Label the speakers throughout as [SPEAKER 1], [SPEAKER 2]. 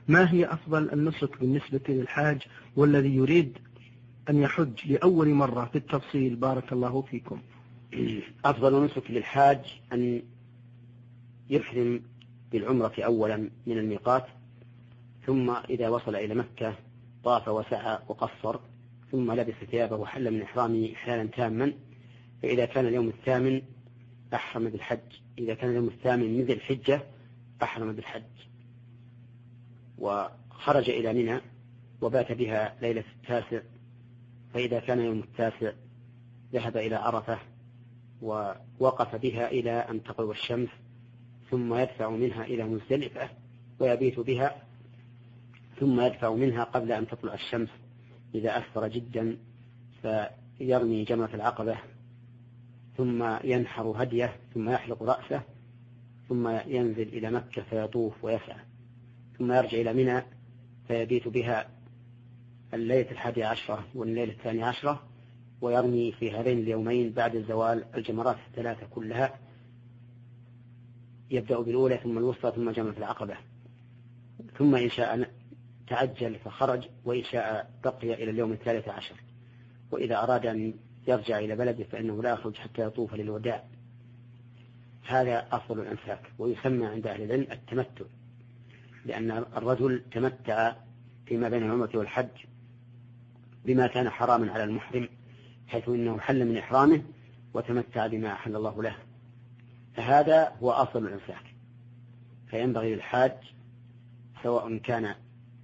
[SPEAKER 1] ما هي أفضل النسك بالنسبة للحاج والذي يريد أن يحج لأول مرة في التفصيل؟ بارك الله فيكم.
[SPEAKER 2] أفضل نسك للحاج أن يحرم بالعمرة أولا من الميقات، ثم إذا وصل إلى مكة طاف وسعى وقصر، ثم لبس ثيابه وحل من إحرامه إحلالا تاما. فإذا كان اليوم الثامن أحرم بالحج، إذا كان اليوم الثامن من ذي الحجة أحرم بالحج، وخرج إلى منى وبات بها ليلة التاسع. فإذا كان يوم التاسع ذهب إلى عرفة ووقف بها إلى أن تغرب الشمس، ثم يدفع منها إلى مزدلفة ويبيت بها، ثم يدفع منها قبل أن تطلع الشمس إذا أسفر جدا، فيرمي جمرة العقبة، ثم ينحر هديه، ثم يحلق رأسه، ثم ينزل إلى مكة فيطوف ويسعى، ثم يرجع إلى منى فيبيت بها الليلة 11 والليلة 12، ويرمي في هذين اليومين بعد الزوال الجمرات الثلاثة كلها، يبدأ بالأولى ثم الوسطى ثم جمرة العقبة، ثم إن شاء تعجل فخرج، وإن شاء بقي إلى اليوم 13. وإذا أراد أن يرجع إلى بلده فإنه لا يخرج حتى يطوف للوداع. هذا أفضل الأنساك، ويسمى عند أهل العلم التمتع، لأن الرجل تمتع فيما بين العمرة والحج بما كان حراما على المحرم، حيث إنه حل من إحرامه وتمتع بما أحل الله له، فهذا هو أصل الأنساك. فينبغي للحاج سواء كان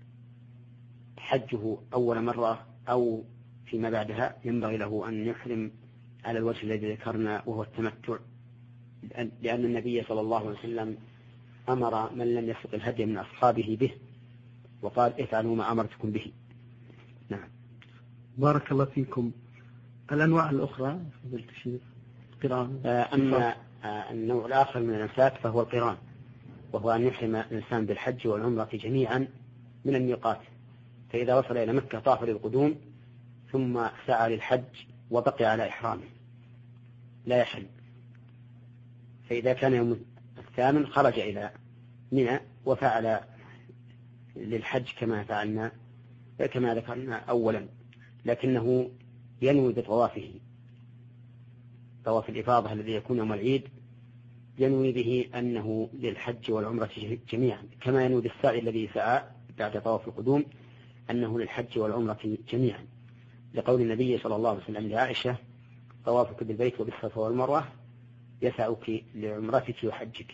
[SPEAKER 2] حجه أول مرة أو فيما بعدها ينبغي له أن يحرم على الوجه الذي ذكرنا وهو التمتع، لأن النبي صلى الله عليه وسلم أمر من لم يسق الهدي من أصحابه به، وقال افعلوا ما أمرتكم به. نعم.
[SPEAKER 1] بارك الله فيكم. الأنواع الأخرى قران.
[SPEAKER 2] أما النوع الآخر من الأنساك فهو القران، وهو أن يحرم الإنسان بالحج والعمرة جميعا من الميقات، فإذا وصل إلى مكة طاف للقدوم ثم سعى للحج وبقي على إحرامه لا يحل. فإذا كان يوم الثامن خرج إلى منى وفعل للحج كما ذكرنا أولا، لكنه ينوي بطوافه طواف الإفاضة الذي يكون يوم العيد، ينوي به أنه للحج والعمرة جميعا، كما ينوي بالسعي الذي سعى بعد طواف القدوم أنه للحج والعمرة جميعا، لقول النبي صلى الله عليه وسلم لعائشة طوافك بالبيت وبالصفا والمروة يسعك لعمرتك وحجك.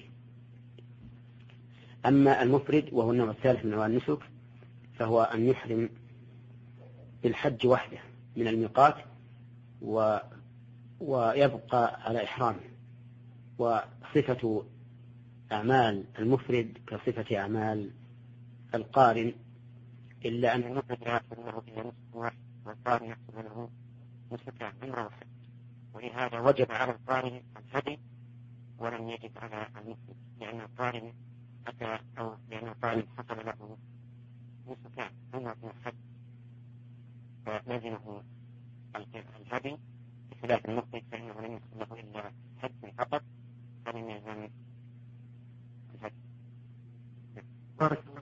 [SPEAKER 2] أما المفرد وهو النوع الثالث من أنواع النسك فهو أن يحرم بالحج وحده من الميقات ويبقى على إحرامه. وصفة أعمال المفرد كصفة أعمال القارن، إلا أن المفرد يحصل له والقارن يحصل له نسك عمره وحج، ولهذا وجب على القارن الهدي ولم يجب على المفرد، لأن القارن أتى أو لأن القارن حصل له نسك عمره وحج فلزمه الهدي، بخلاف المفرد فإنه لم يحصل له إلا حج فقط فلم يلزم الهدي.